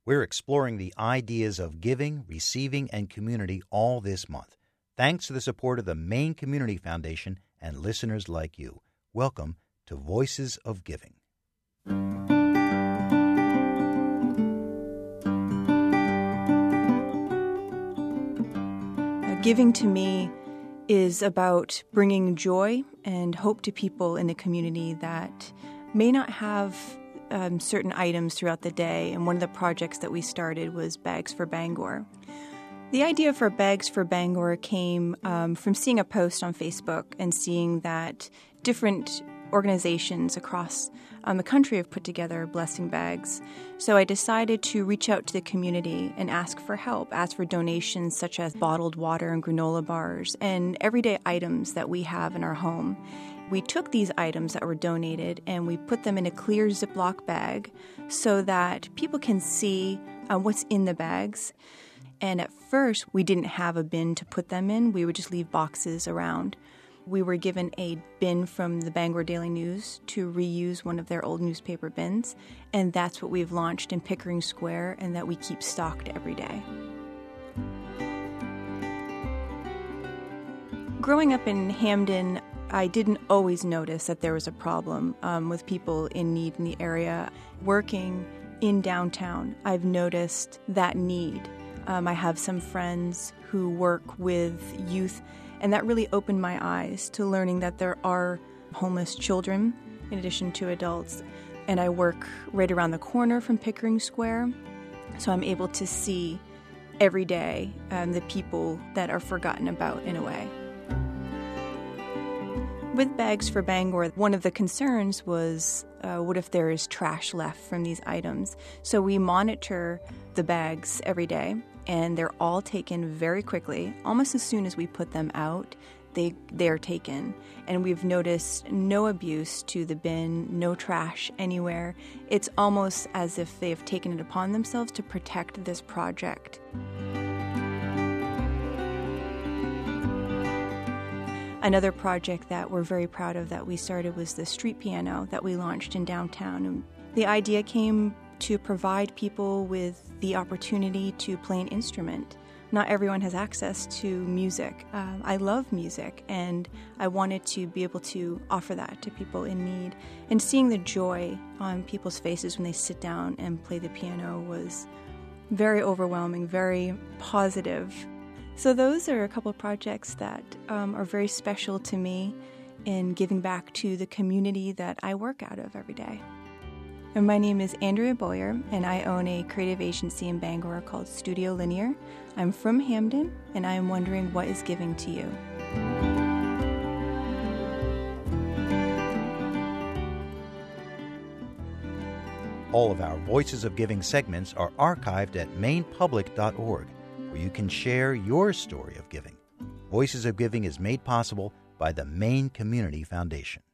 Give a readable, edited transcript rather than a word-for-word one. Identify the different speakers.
Speaker 1: We're exploring the ideas of giving, receiving, and community all this month. Thanks to the support of the Maine Community Foundation and listeners like you. Welcome to Voices of Giving.
Speaker 2: Giving to me is about bringing joy and hope to people in the community that may not have certain items throughout the day. And one of the projects that we started was Bags for Bangor. The idea for Bags for Bangor came from seeing a post on Facebook and seeing that different organizations across the country have put together blessing bags. So I decided to reach out to the community and ask for help, ask for donations such as bottled water and granola bars and everyday items that we have in our home. We took these items that were donated and we put them in a clear Ziploc bag so that people can see what's in the bags. And at first, we didn't have a bin to put them in. We would just leave boxes around. We were given a bin from the Bangor Daily News to reuse one of their old newspaper bins, and that's what we've launched in Pickering Square and that we keep stocked every day. Growing up in Hamden, I didn't always notice that there was a problem with people in need in the area. Working in downtown, I've noticed that need. I have some friends who work with youth, and that really opened my eyes to learning that there are homeless children in addition to adults. And I work right around the corner from Pickering Square, so I'm able to see every day the people that are forgotten about in a way. With Bags for Bangor, one of the concerns was what if there is trash left from these items? So we monitor the bags every day, and they're all taken very quickly. Almost as soon as we put them out, they're taken. And we've noticed no abuse to the bin, no trash anywhere. It's almost as if they've taken it upon themselves to protect this project. Another project that we're very proud of that we started was the street piano that we launched in downtown. And the idea came to provide people with the opportunity to play an instrument. Not everyone has access to music. I love music, and I wanted to be able to offer that to people in need. And seeing the joy on people's faces when they sit down and play the piano was very overwhelming, very positive. So those are a couple of projects that are very special to me in giving back to the community that I work out of every day. And my name is Andrea Boyer, and I own a creative agency in Bangor called Studio Linear. I'm from Hamden, and I am wondering what is giving to you.
Speaker 1: All of our Voices of Giving segments are archived at mainpublic.org, where you can share your story of giving. Voices of Giving is made possible by the Maine Community Foundation.